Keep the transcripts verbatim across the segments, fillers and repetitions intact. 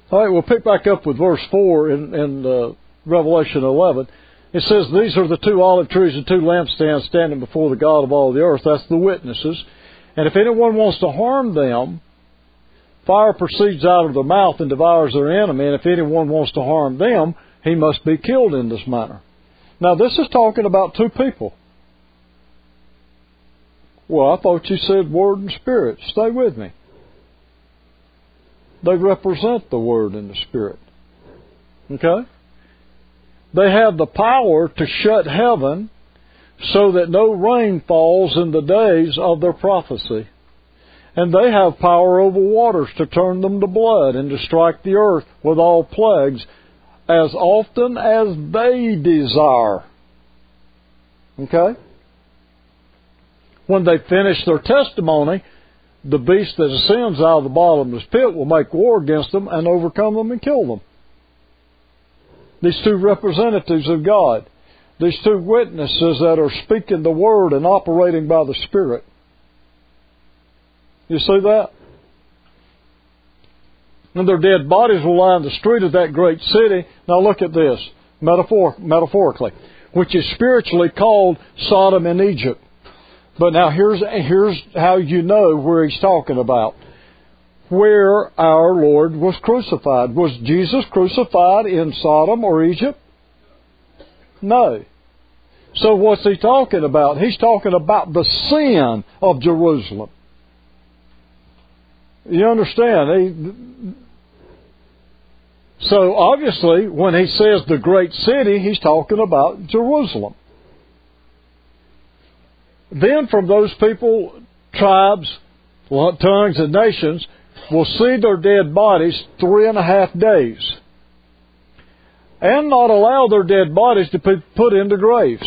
All right, we'll pick back up with verse four in, in uh, Revelation eleven. It says, these are the two olive trees and two lampstands standing before the God of all the earth. That's the witnesses. And if anyone wants to harm them, fire proceeds out of their mouth and devours their enemy. And if anyone wants to harm them, he must be killed in this manner. Now, this is talking about two people. Well, I thought you said Word and Spirit. Stay with me. They represent the Word and the Spirit. Okay? They have the power to shut heaven so that no rain falls in the days of their prophecy. And they have power over waters to turn them to blood and to strike the earth with all plagues as often as they desire. Okay? When they finish their testimony, the beast that ascends out of the bottomless pit will make war against them and overcome them and kill them. These two representatives of God, these two witnesses that are speaking the Word and operating by the Spirit. You see that? And their dead bodies will lie in the street of that great city. Now look at this, metaphor, metaphorically, which is spiritually called Sodom and Egypt. But now here's, here's how you know where he's talking about. Where our Lord was crucified. Was Jesus crucified in Sodom or Egypt? No. So what's he talking about? He's talking about the sin of Jerusalem. You understand? He, so obviously, when he says the great city, he's talking about Jerusalem. Then from those people, tribes, tongues, and nations will see their dead bodies three and a half days. And not allow their dead bodies to be put into graves.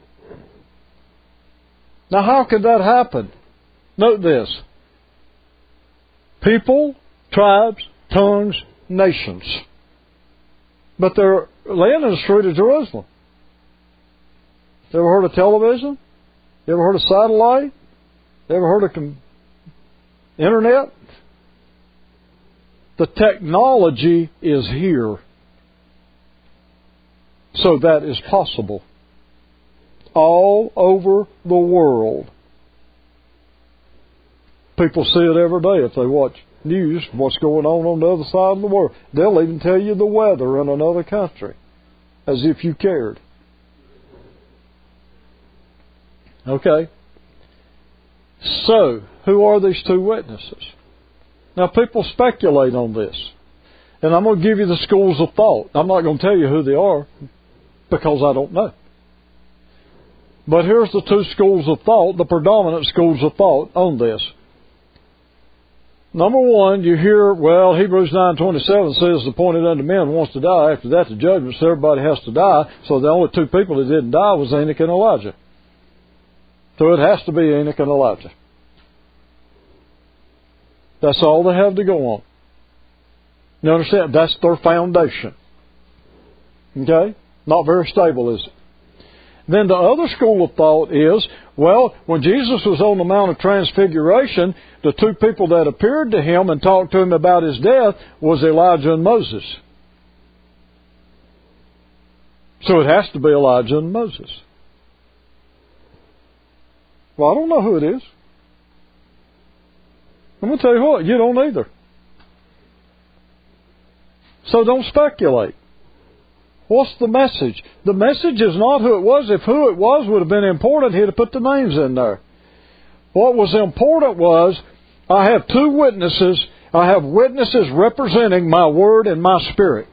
Now how could that happen? Note this. People, tribes, tongues, nations. But they're laying in the street of Jerusalem. You ever heard of television? You ever heard of satellite? You ever heard of com- internet? The technology is here. So that is possible. All over the world. People see it every day if they watch news, what's going on on the other side of the world. They'll even tell you the weather in another country, as if you cared. Okay. So, who are these two witnesses? Now, people speculate on this. And I'm going to give you the schools of thought. I'm not going to tell you who they are, because I don't know. But here's the two schools of thought, the predominant schools of thought on this. Number one, you hear, well, Hebrews nine twenty-seven says, appointed unto men wants to die. After that, the judgment, so everybody has to die. So the only two people that didn't die was Enoch and Elijah. So it has to be Enoch and Elijah. That's all they have to go on. You understand? That's their foundation. Okay? Not very stable, is it? Then the other school of thought is, well, when Jesus was on the Mount of Transfiguration, the two people that appeared to him and talked to him about his death was Elijah and Moses. So it has to be Elijah and Moses. Well, I don't know who it is. I'm going to tell you what, you don't either. So don't speculate. What's the message? The message is not who it was. If who it was would have been important, he'd have put the names in there. What was important was, I have two witnesses. I have witnesses representing my word and my spirit.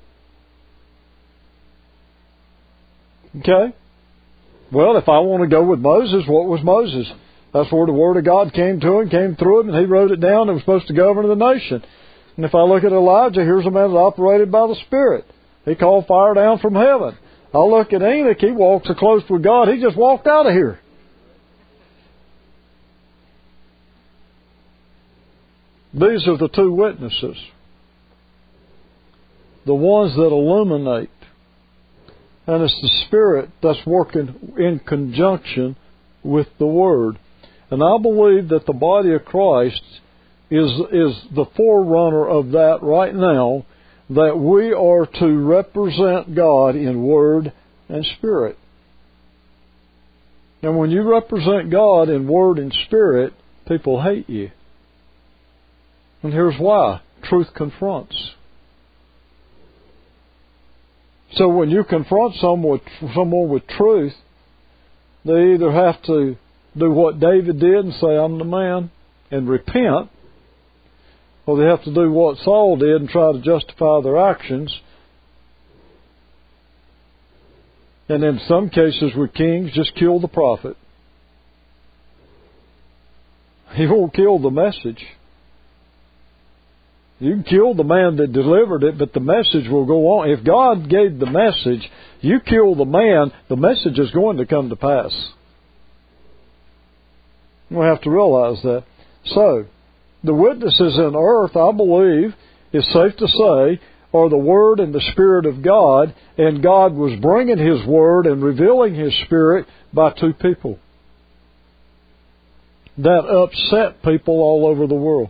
Okay? Well, if I want to go with Moses, what was Moses? That's where the Word of God came to him, came through him, and he wrote it down and was supposed to govern the nation. And if I look at Elijah, here's a man that operated by the Spirit. He called fire down from heaven. I look at Enoch, he walked so close with God, he just walked out of here. These are the two witnesses. The ones that illuminate. And it's the Spirit that's working in conjunction with the Word. And I believe that the body of Christ is, is the forerunner of that right now, that we are to represent God in word and spirit. And when you represent God in word and spirit, people hate you. And here's why. Truth confronts. So when you confront someone with, someone with truth, they either have to do what David did and say, I'm the man, and repent, or they have to do what Saul did and try to justify their actions. And in some cases with kings, just kill the prophet. He won't kill the message. You can kill the man that delivered it, but the message will go on. If God gave the message, you kill the man, the message is going to come to pass. We have to realize that. So, the witnesses in earth, I believe, is safe to say, are the Word and the Spirit of God, and God was bringing His Word and revealing His Spirit by two people. That upset people all over the world.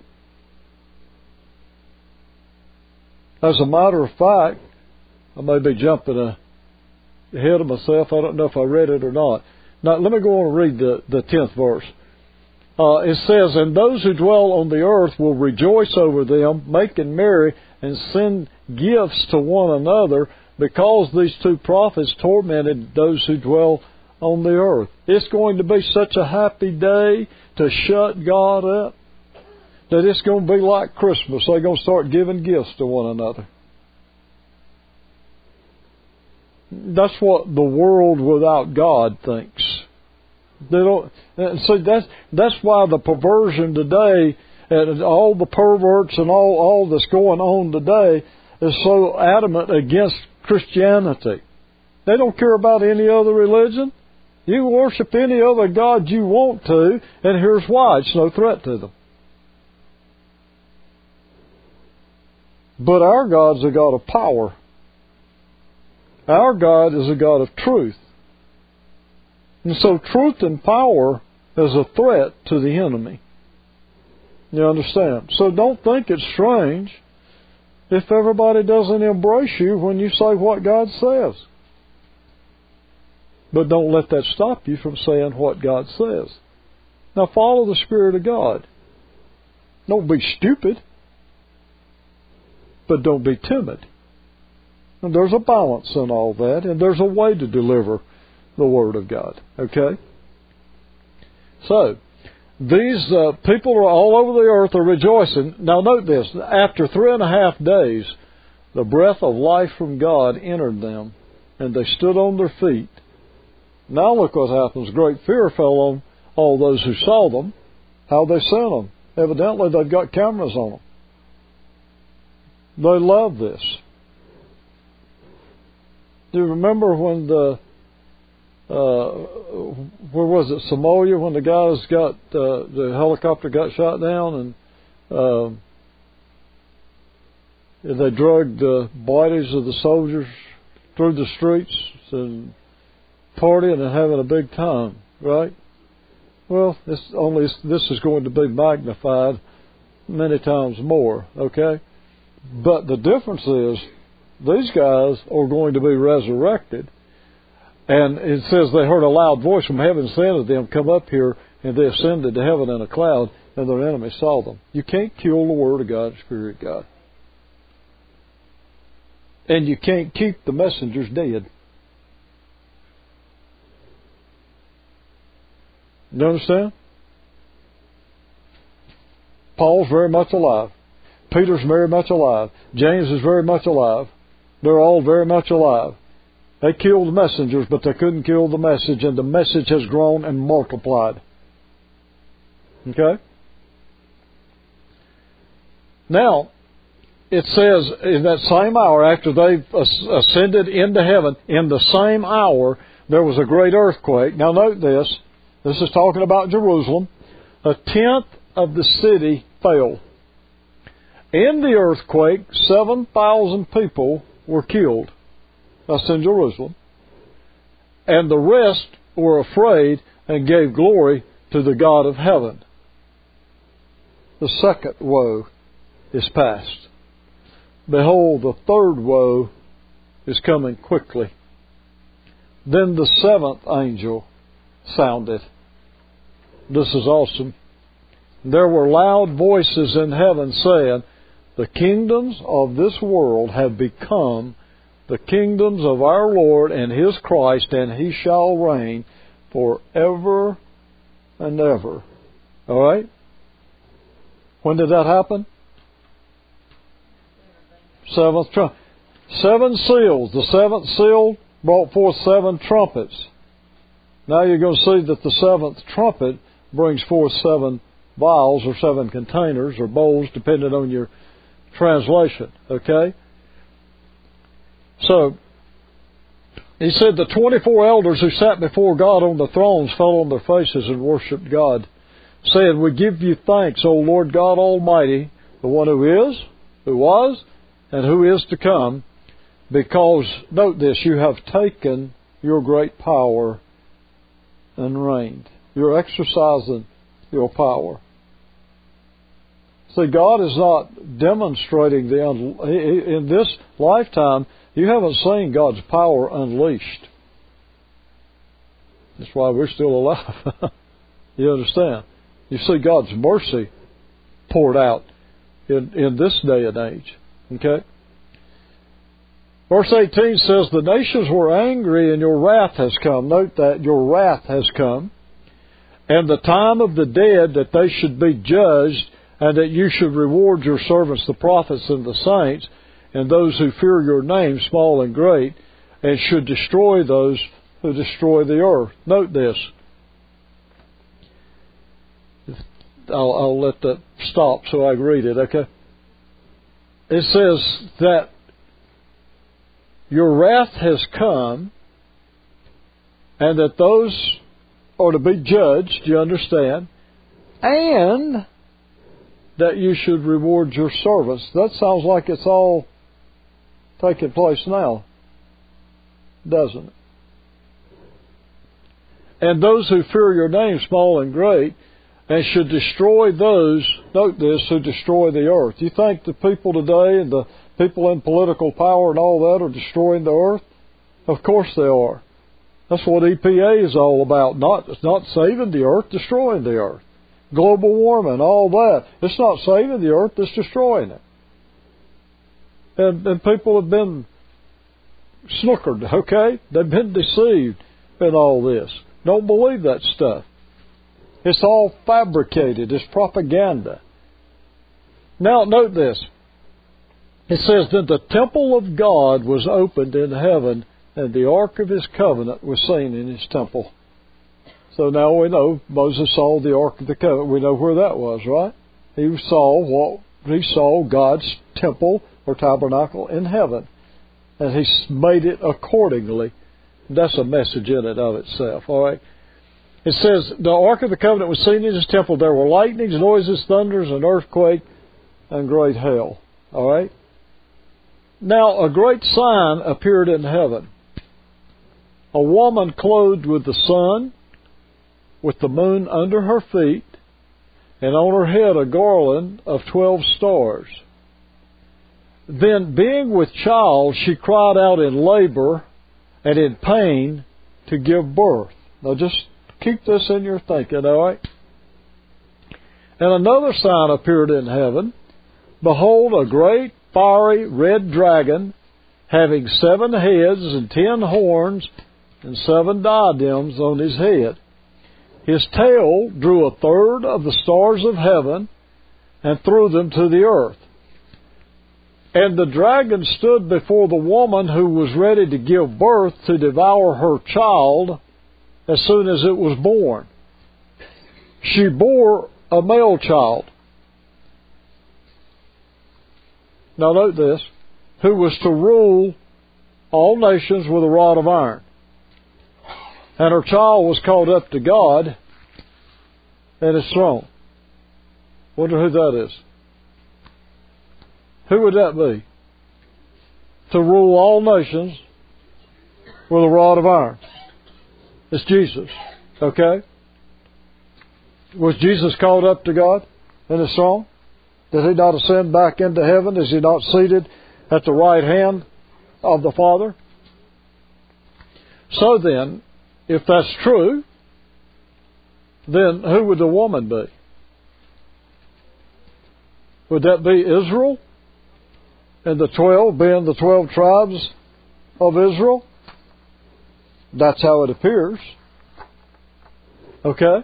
As a matter of fact, I may be jumping ahead of myself. I don't know if I read it or not. Now, let me go on and read the, the tenth verse. Uh, it says, and those who dwell on the earth will rejoice over them, making merry, and send gifts to one another, because these two prophets tormented those who dwell on the earth. It's going to be such a happy day to shut God up that it's going to be like Christmas. They're going to start giving gifts to one another. That's what the world without God thinks. They don't. See, that's that's why the perversion today, and all the perverts and all all that's going on today, is so adamant against Christianity. They don't care about any other religion. You worship any other god you want to, and here's why: it's no threat to them. But our God's a God of power. Our God is a God of truth. And so truth and power is a threat to the enemy. You understand? So don't think it's strange if everybody doesn't embrace you when you say what God says. But don't let that stop you from saying what God says. Now follow the Spirit of God. Don't be stupid. But don't be timid. And there's a balance in all that, and there's a way to deliver the Word of God. Okay? So, these uh, people are all over the earth are rejoicing. Now note this, after three and a half days, the breath of life from God entered them, and they stood on their feet. Now look what happens. Great fear fell on all those who saw them. How they sent them. Evidently they've got cameras on them. They love this. Do you remember when the, uh, where was it, Somalia, when the guys got, uh, the helicopter got shot down and uh, they dragged the bodies of the soldiers through the streets and partying and having a big time, right? Well, this only this is going to be magnified many times more, okay? But the difference is, these guys are going to be resurrected. And it says they heard a loud voice from heaven saying to them, come up here, and they ascended to heaven in a cloud, and their enemies saw them. You can't kill the Word of God, the Spirit of God. And you can't keep the messengers dead. You understand? Paul's very much alive. Peter's very much alive. James is very much alive. They're all very much alive. They killed the messengers, but they couldn't kill the message, and the message has grown and multiplied. Okay? Now, it says in that same hour, after they ascended into heaven, in the same hour, there was a great earthquake. Now note this. This is talking about Jerusalem. A tenth of the city fell. In the earthquake, seven thousand people were killed. That's in Jerusalem. And the rest were afraid and gave glory to the God of heaven. The second woe is past. behold, the third woe is coming quickly. Then the seventh angel sounded. This is awesome. There were loud voices in heaven saying, the kingdoms of this world have become the kingdoms of our Lord and His Christ, and He shall reign forever and ever. All right? When did that happen? Seventh trumpet. Seven seals. The seventh seal brought forth seven trumpets. Now you're going to see that the seventh trumpet brings forth seven vials or seven containers or bowls, depending on your translation. Okay? So, he said the twenty-four elders who sat before God on the thrones fell on their faces and worshipped God, saying, we give you thanks, O Lord God Almighty, the one who is, who was, and who is to come, because, note this, you have taken your great power and reigned. You're exercising your power. See, God is not demonstrating the, un- in this lifetime, you haven't seen God's power unleashed. That's why we're still alive. You understand? You see God's mercy poured out in, in this day and age. Okay? Verse eighteen says, the nations were angry and your wrath has come. Note that, your wrath has come. And the time of the dead that they should be judged, and that you should reward your servants, the prophets and the saints, and those who fear your name, small and great, and should destroy those who destroy the earth. Note this. I'll, I'll let that stop so I can read it, okay? It says that your wrath has come, and that those are to be judged, you understand, and that you should reward your servants. That sounds like it's all taking place now, doesn't it? And those who fear your name, small and great, and should destroy those, note this, who destroy the earth. You think the people today and the people in political power and all that are destroying the earth? Of course they are. That's what E P A is all about. Not, it's not saving the earth, destroying the earth. Global warming, all that. It's not saving the earth, it's destroying it. And, and people have been snookered, okay? They've been deceived in all this. Don't believe that stuff. It's all fabricated. It's propaganda. Now, note this. It says that the temple of God was opened in heaven, and the ark of His covenant was seen in His temple. So now we know Moses saw the ark of the covenant. We know where that was, right? He saw what he saw God's temple or tabernacle in heaven, and He made it accordingly. That's a message in it of itself. All right. It says, the Ark of the Covenant was seen in His temple. There were lightnings, noises, thunders, an earthquake, and great hail. All right? Now, a great sign appeared in heaven. A woman clothed with the sun, with the moon under her feet, and on her head a garland of twelve stars. Then, being with child, she cried out in labor and in pain to give birth. Now, just keep this in your thinking, all right? And another sign appeared in heaven. Behold, a great fiery red dragon, having seven heads and ten horns and seven diadems on his head. His tail drew a third of the stars of heaven and threw them to the earth. And the dragon stood before the woman who was ready to give birth to devour her child as soon as it was born. She bore a male child. Now note this, who was to rule all nations with a rod of iron. And her child was caught up to God and His throne. Wonder who that is. Who would that be? To rule all nations with a rod of iron. It's Jesus. Okay? Was Jesus called up to God in His throne? Did He not ascend back into heaven? Is He not seated at the right hand of the Father. So then, if that's true, then who would the woman be? Would that be Israel? And the twelve being the twelve tribes of Israel? That's how it appears. Okay?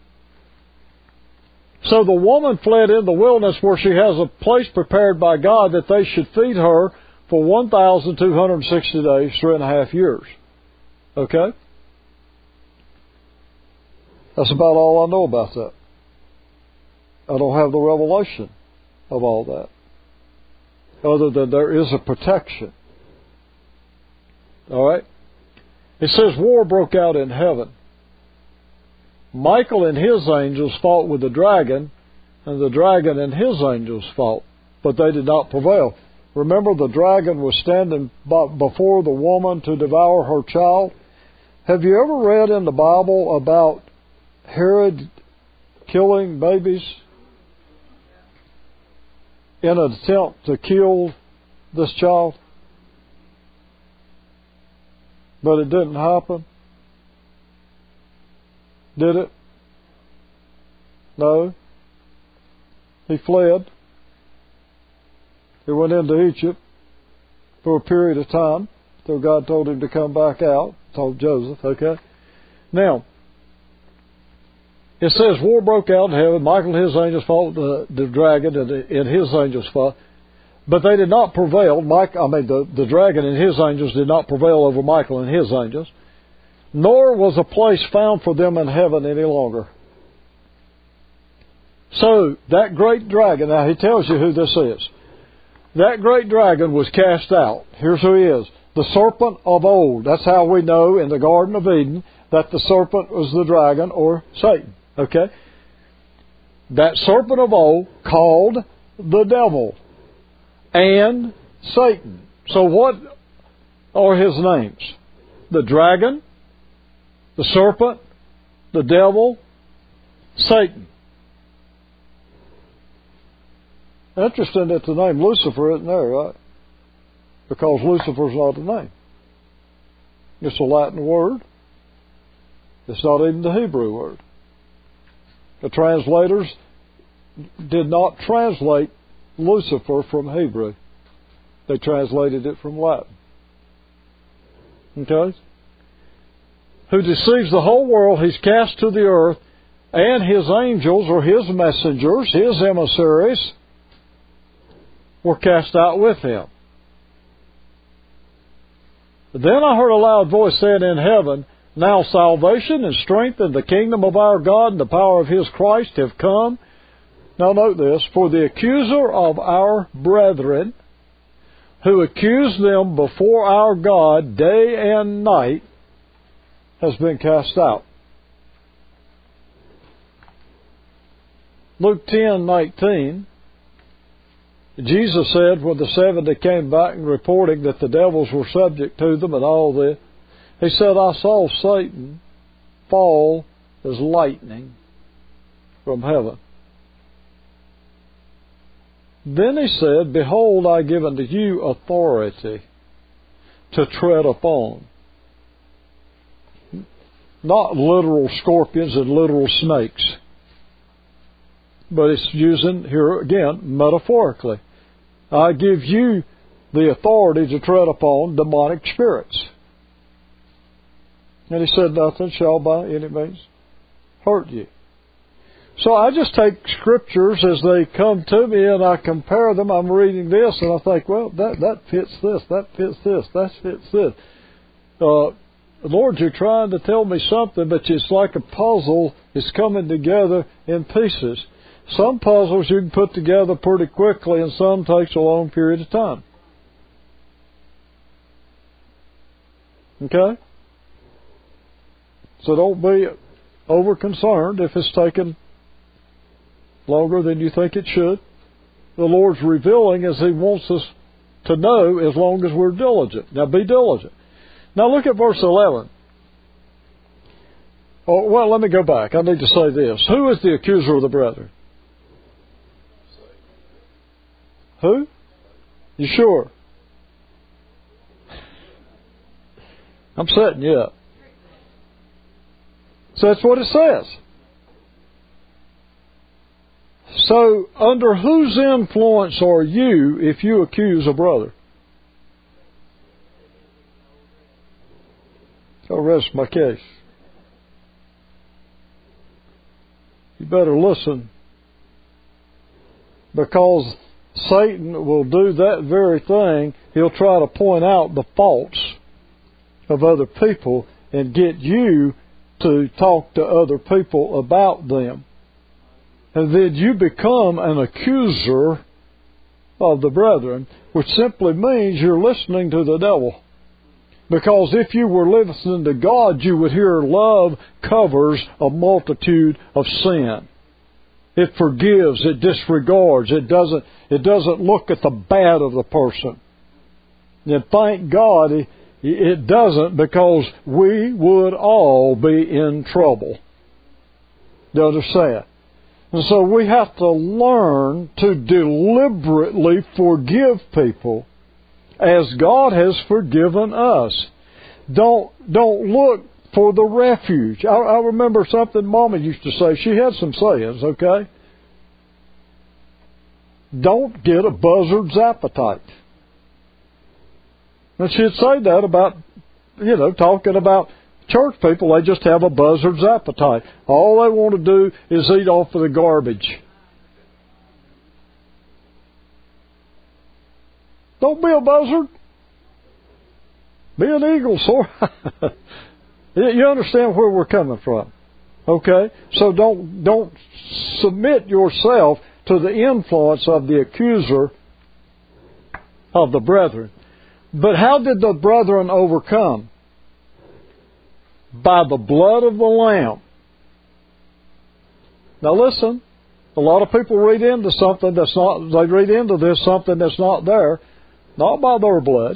So the woman fled in the wilderness where she has a place prepared by God that they should feed her for one thousand two hundred sixty days, three and a half years. Okay? That's about all I know about that. I don't have the revelation of all that, other than there is a protection. All right? It says war broke out in heaven. Michael and his angels fought with the dragon, and the dragon and his angels fought, but they did not prevail. Remember, the dragon was standing before the woman to devour her child. Have you ever read in the Bible about Herod killing babies in an attempt to kill this child? But it didn't happen. Did it? No. He fled. He went into Egypt for a period of time till God told him to come back out. Told Joseph, okay? Now, it says war broke out in heaven. Michael and his angels fought the, the dragon, and, the, and his angels fought. But they did not prevail. Mike, I mean, the, the dragon and his angels did not prevail over Michael and his angels. Nor was a place found for them in heaven any longer. So, that great dragon, now he tells you who this is. That great dragon was cast out. Here's who he is. The serpent of old. That's how we know in the Garden of Eden that the serpent was the dragon or Satan. Okay? That serpent of old called the devil and Satan. So what are his names? The dragon, the serpent, the devil, Satan. Interesting that the name Lucifer isn't there, right? Because Lucifer's not a name. It's a Latin word. It's not even the Hebrew word. The translators did not translate Lucifer from Hebrew. They translated it from Latin. Okay? Who deceives the whole world, he's cast to the earth, and his angels, or his messengers, his emissaries, were cast out with him. Then I heard a loud voice saying in heaven, now salvation and strength and the kingdom of our God and the power of his Christ have come. Now note this, for the accuser of our brethren, who accused them before our God day and night, has been cast out. Luke ten nineteen, Jesus said when the seventy came back and reporting that the devils were subject to them and all this, he said, I saw Satan fall as lightning from heaven. Then he said, behold, I give unto you authority to tread upon. Not literal scorpions and literal snakes. But it's using, here again, metaphorically. I give you the authority to tread upon demonic spirits. And he said, nothing shall by any means hurt you. So I just take scriptures as they come to me and I compare them. I'm reading this and I think, well, that, that fits this, that fits this, that fits this. Uh, Lord, you're trying to tell me something, but it's like a puzzle. It's coming together in pieces. Some puzzles you can put together pretty quickly and some takes a long period of time. Okay? So don't be over concerned if it's taken longer than you think it should. The Lord's revealing as He wants us to know as long as we're diligent. Now be diligent. Now look at verse eleven. Oh, well, let me go back. I need to say this. Who is the accuser of the brethren? Who? You sure? I'm setting you up. So that's what it says. So, under whose influence are you if you accuse a brother? I'll rest my case. You better listen, because Satan will do that very thing. He'll try to point out the faults of other people and get you to talk to other people about them. And then you become an accuser of the brethren, which simply means you're listening to the devil. Because if you were listening to God, you would hear love covers a multitude of sin. It forgives, it disregards, it doesn't, it doesn't look at the bad of the person. And thank God it, it doesn't, because we would all be in trouble. You understand? And so we have to learn to deliberately forgive people as God has forgiven us. Don't don't look for the refuge. I, I remember something Mama used to say. She had some sayings, okay? Don't get a buzzard's appetite. And she'd say that about, you know, talking about church people. They just have a buzzard's appetite. All they want to do is eat off of the garbage. Don't be a buzzard. Be an eagle, sort. You understand where we're coming from, okay? So don't don't submit yourself to the influence of the accuser of the brethren. But how did the brethren overcome? By the blood of the Lamb. Now listen, a lot of people read into something that's not. They read into this something that's not there. Not by their blood.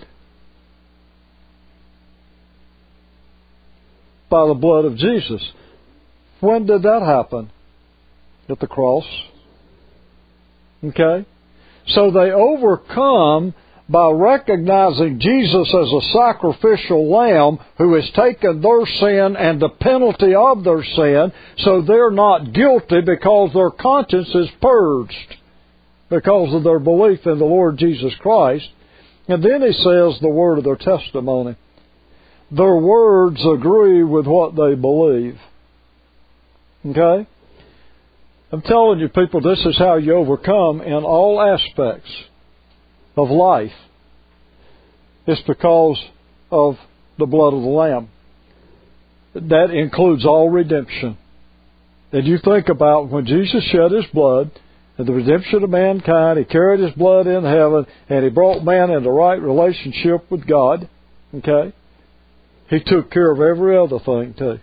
By the blood of Jesus. When did that happen? At the cross. Okay? So they overcome by recognizing Jesus as a sacrificial lamb who has taken their sin and the penalty of their sin, so they're not guilty because their conscience is purged because of their belief in the Lord Jesus Christ. And then he says the word of their testimony. Their words agree with what they believe. Okay? I'm telling you, people, this is how you overcome in all aspects of life. It's because of the blood of the Lamb. That includes all redemption. And you think about when Jesus shed His blood and the redemption of mankind, He carried His blood in heaven, and He brought man into right relationship with God. Okay? He took care of every other thing too.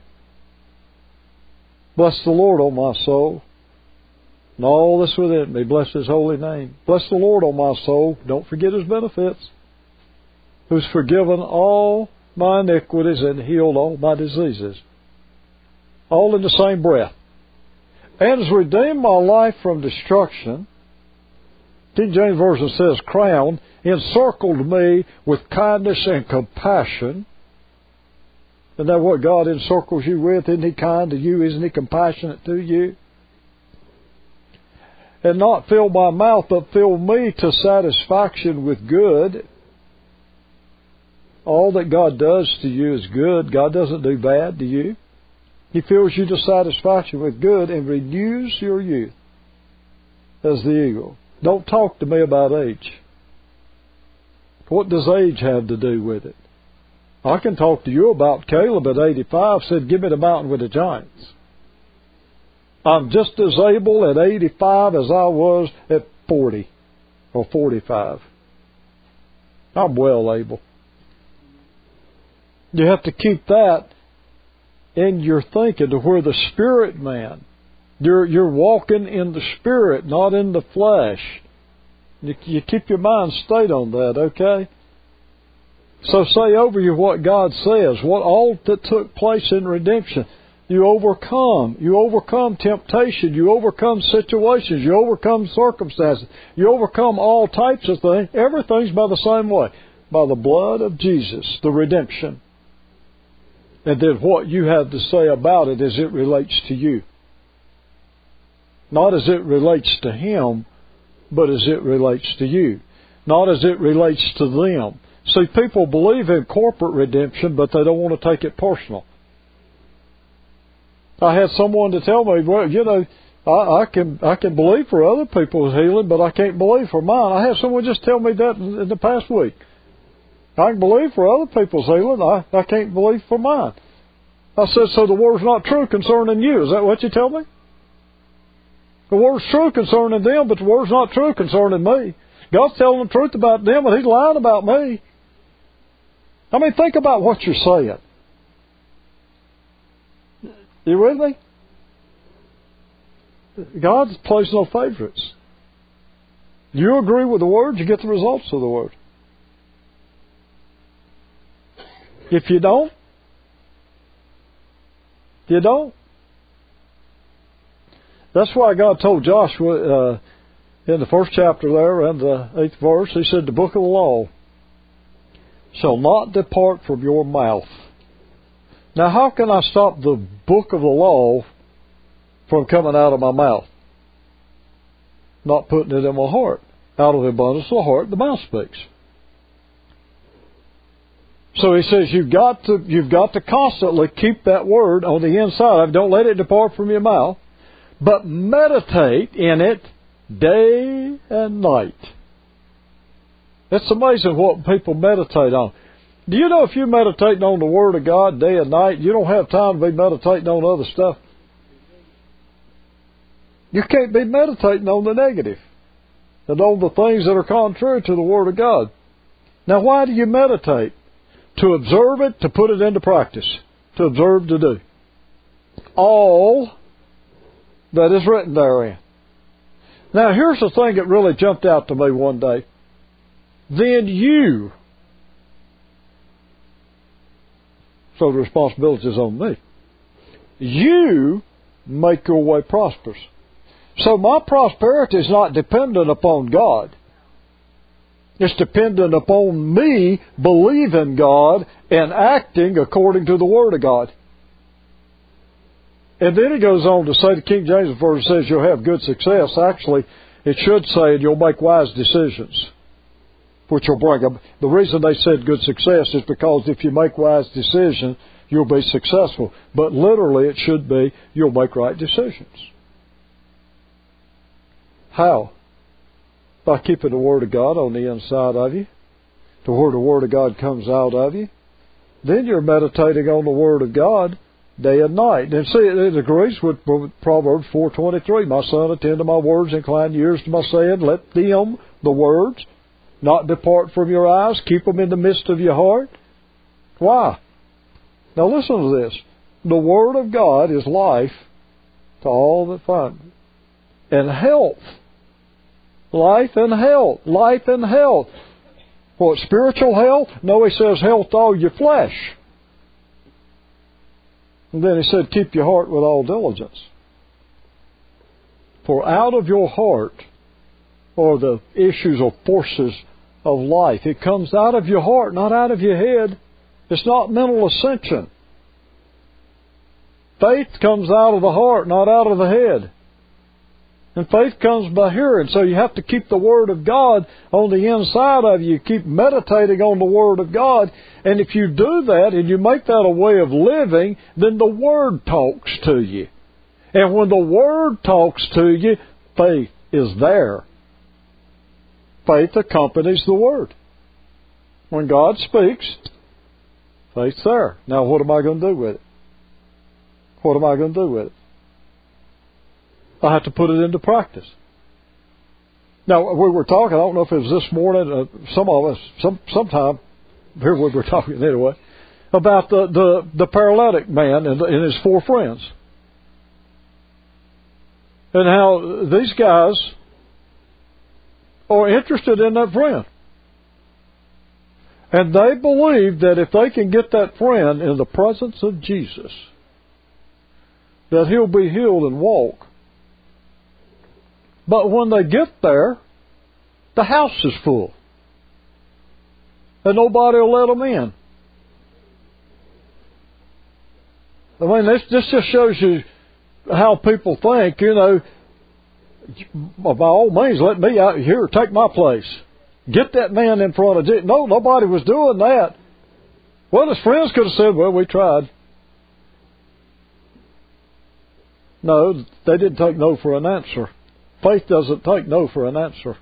Bless the Lord, O my soul, and all that's within me. Bless His holy name. Bless the Lord, O my soul. Don't forget His benefits. Who's forgiven all my iniquities and healed all my diseases. All in the same breath. And has redeemed my life from destruction. King James Version says crown. Encircled me with kindness and compassion. Isn't that what God encircles you with? Isn't He kind to you? Isn't He compassionate to you? And not fill my mouth, but fill me to satisfaction with good. All that God does to you is good. God doesn't do bad to you. He fills you to satisfaction with good and renews your youth as the eagle. Don't talk to me about age. What does age have to do with it? I can talk to you about Caleb at eighty-five, said, give me the mountain with the giants. I'm just as able at eighty-five as I was at forty or forty-five. I'm well able. You have to keep that in your thinking to where the spirit man, you're, you're walking in the spirit, not in the flesh. You, you keep your mind stayed on that, okay? So say over you what God says, what all that took place in redemption. You overcome. You overcome temptation. You overcome situations. You overcome circumstances. You overcome all types of things. Everything's by the same way. By the blood of Jesus, the redemption. And then what you have to say about it as it relates to you. Not as it relates to him, but as it relates to you. Not as it relates to them. See, people believe in corporate redemption, but they don't want to take it personal. I had someone to tell me, well, you know, I, I can I can believe for other people's healing, but I can't believe for mine. I had someone just tell me that in, in the past week. I can believe for other people's healing. I, I can't believe for mine. I said, so the word's not true concerning you. Is that what you tell me? The word's true concerning them, but the word's not true concerning me. God's telling the truth about them, and He's lying about me. I mean, think about what you're saying. You with me? God plays no favorites. You agree with the Word, you get the results of the Word. If you don't, you don't. That's why God told Joshua uh, in the first chapter there and the eighth verse, He said, the book of the law shall not depart from your mouth. Now, how can I stop the book of the law from coming out of my mouth? Not putting it in my heart. Out of the abundance of the heart, the mouth speaks. So He says you've got to you've got to constantly keep that word on the inside. Don't let it depart from your mouth, but meditate in it day and night. It's amazing what people meditate on. Do you know if you're meditating on the Word of God day and night, you don't have time to be meditating on other stuff? You can't be meditating on the negative and on the things that are contrary to the Word of God. Now, why do you meditate? To observe it, to put it into practice. To observe, to do. All that is written therein. Now, here's the thing that really jumped out to me one day. Then you... So the responsibility is on me. You make your way prosperous. So my prosperity is not dependent upon God. It's dependent upon me believing God and acting according to the Word of God. And then he goes on to say, the King James Version says you'll have good success. Actually, it should say you'll make wise decisions, which will bring them. The reason they said good success is because if you make wise decisions, you'll be successful. But literally it should be you'll make right decisions. How? By keeping the Word of God on the inside of you, to where the Word of God comes out of you. Then you're meditating on the Word of God day and night. And see, it agrees with Proverbs four twenty-three. My son, attend to my words, incline your ears to my saying. Let them, the words, not depart from your eyes. Keep them in the midst of your heart. Why? Now listen to this. The Word of God is life to all that find it, and health. Life and health. Life and health. What, spiritual health? No, he says health to all your flesh. And then he said, keep your heart with all diligence. For out of your heart are the issues or forces of life. It comes out of your heart, not out of your head. It's not mental ascension. Faith comes out of the heart, not out of the head. And faith comes by hearing. So you have to keep the Word of God on the inside of you. Keep meditating on the Word of God. And if you do that and you make that a way of living, then the Word talks to you. And when the Word talks to you, faith is there. Faith accompanies the Word. When God speaks, faith's there. Now what am I going to do with it? What am I going to do with it? I have to put it into practice. Now, we were talking, I don't know if it was this morning, uh, some of us, some sometime, here we were talking anyway, about the, the, the paralytic man and, the, and his four friends. And how these guys are interested in that friend. And they believe that if they can get that friend in the presence of Jesus, that he'll be healed and walk. But when they get there, the house is full. And nobody will let them in. I mean, this, this just shows you how people think, you know, by all means, let me out here, take my place. Get that man in front of Jesus. No, nobody was doing that. Well, his friends could have said, well, we tried. No, they didn't take no for an answer. Faith doesn't take no for an answer.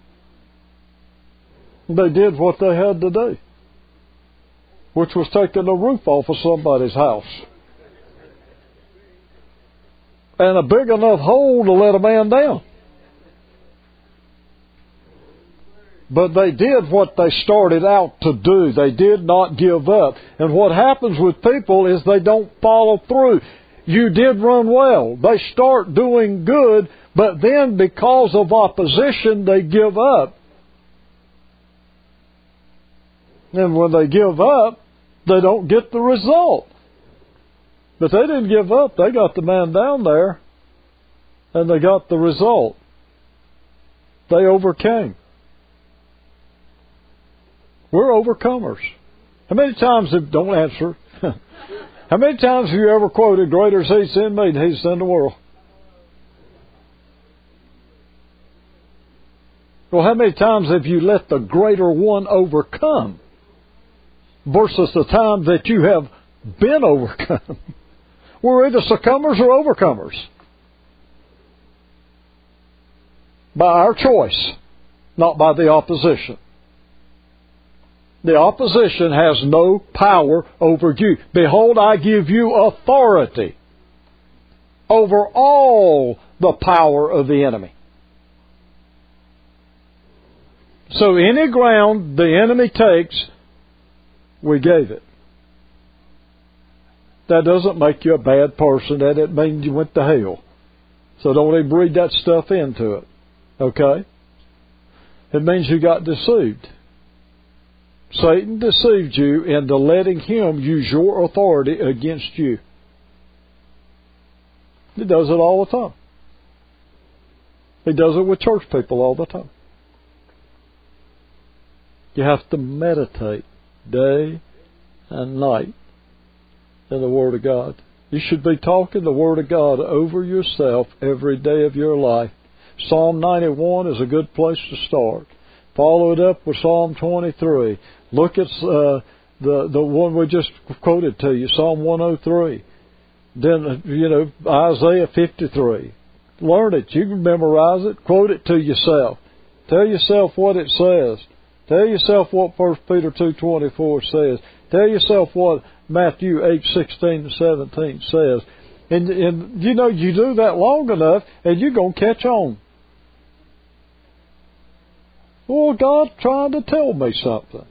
They did what they had to do, which was taking the roof off of somebody's house. And a big enough hole to let a man down. But they did what they started out to do. They did not give up. And what happens with people is they don't follow through. You did run well. They start doing good, but then because of opposition, they give up. And when they give up, they don't get the result. But they didn't give up. They got the man down there, and they got the result. They overcame. We're overcomers. How many times have, don't answer, how many times have you ever quoted, greater is He in me than He's in the world? Well, how many times have you let the greater one overcome versus the time that you have been overcome? We're either succumbers or overcomers. By our choice, not by the opposition. The opposition has no power over you. Behold, I give you authority over all the power of the enemy. So any ground the enemy takes, we gave it. That doesn't make you a bad person. That it means you went to hell. So don't even read that stuff into it. Okay? It means you got deceived. Satan deceived you into letting him use your authority against you. He does it all the time. He does it with church people all the time. You have to meditate day and night in the Word of God. You should be talking the Word of God over yourself every day of your life. Psalm ninety-one is a good place to start. Follow it up with Psalm twenty-three. Look at uh, the the one we just quoted to you, Psalm one oh three. Then, you know, Isaiah fifty-three. Learn it. You can memorize it. Quote it to yourself. Tell yourself what it says. Tell yourself what First Peter two twenty-four says. Tell yourself what Matthew eight sixteen and seventeen says. And, and, you know, you do that long enough, and you're going to catch on. Well, God's trying to tell me something.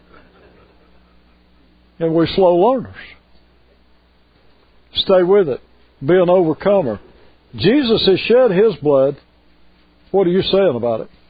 And we're slow learners. Stay with it. Be an overcomer. Jesus has shed His blood. What are you saying about it?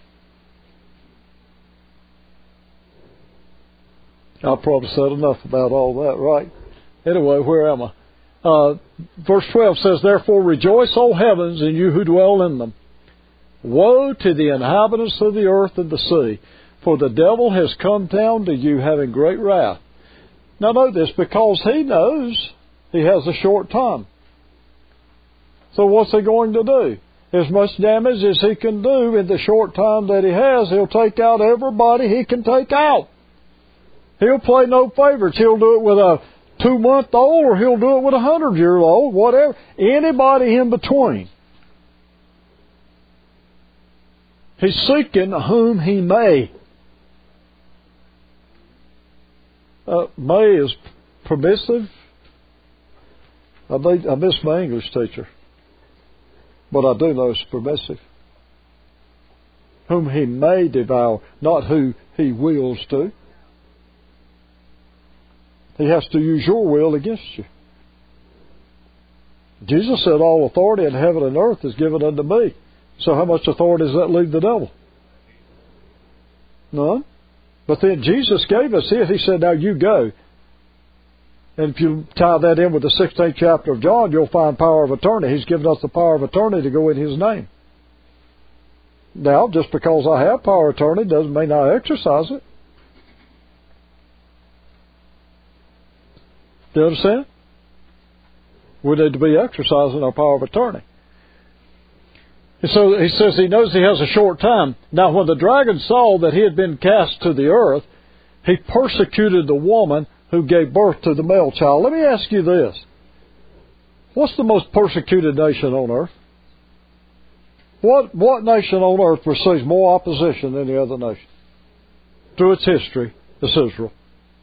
I've probably said enough about all that, right? Anyway, where am I? Uh, verse twelve says, Therefore rejoice, O heavens, and you who dwell in them. Woe to the inhabitants of the earth and the sea, for the devil has come down to you having great wrath. Now note this, because he knows he has a short time. So what's he going to do? As much damage as he can do in the short time that he has, he'll take out everybody he can take out. He'll play no favorites. He'll do it with a two-month-old or he'll do it with a hundred-year-old, whatever. Anybody in between. He's seeking whom he may. Uh, may is permissive. I, may, I miss my English teacher. But I do know it's permissive. Whom he may devour, not who he wills to. He has to use your will against you. Jesus said, All authority in heaven and earth is given unto me. So how much authority does that leave the devil? None. But then Jesus gave us it. He said, now you go. And if you tie that in with the sixteenth chapter of John, you'll find power of attorney. He's given us the power of attorney to go in His name. Now, just because I have power of attorney doesn't mean I exercise it. Do you understand? We need to be exercising our power of attorney. And so he says he knows he has a short time. Now, when the dragon saw that he had been cast to the earth, he persecuted the woman who gave birth to the male child. Let me ask you this. What's the most persecuted nation on earth? What, what nation on earth receives more opposition than the other nation? Through its history, it's Israel.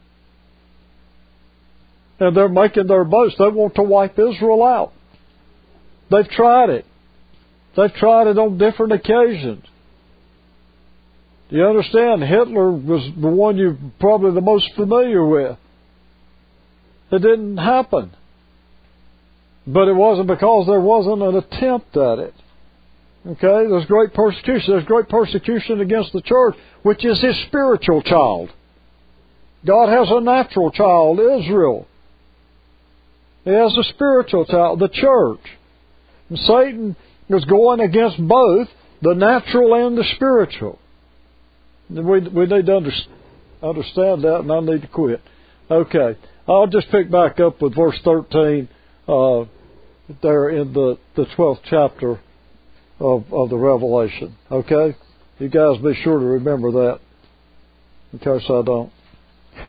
And they're making their boast. They want to wipe Israel out. They've tried it. They've tried it on different occasions. Do you understand? Hitler was the one you're probably the most familiar with. It didn't happen. But it wasn't because there wasn't an attempt at it. Okay? There's great persecution. There's great persecution against the church, which is His spiritual child. God has a natural child, Israel. He has a spiritual child, the church. And Satan is going against both the natural and the spiritual. We, we need to under, understand that, and I need to quit. Okay. I'll just pick back up with verse thirteen uh, there in the, the twelfth chapter of, of the Revelation. Okay? You guys be sure to remember that in case I don't.